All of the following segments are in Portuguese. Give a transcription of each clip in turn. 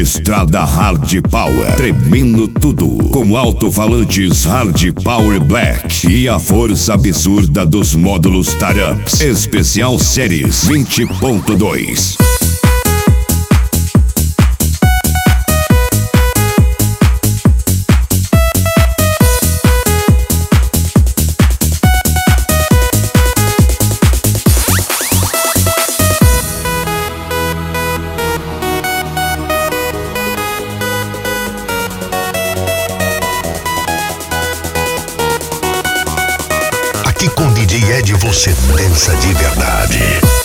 Estrada Hard Power, tremendo tudo, com alto-falantes Hard Power Black e a força absurda dos módulos Taramps. Especial Series 20.2. Aqui com DJ Ed você dança de verdade.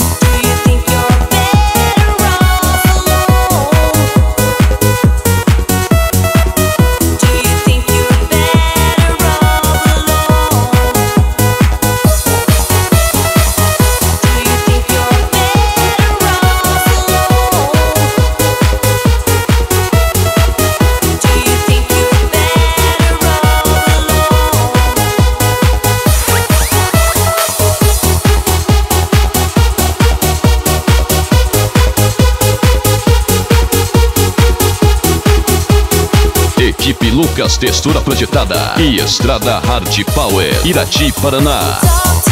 Equipe Lucas Textura Projetada e Estrada Hard Power, Irati, Paraná.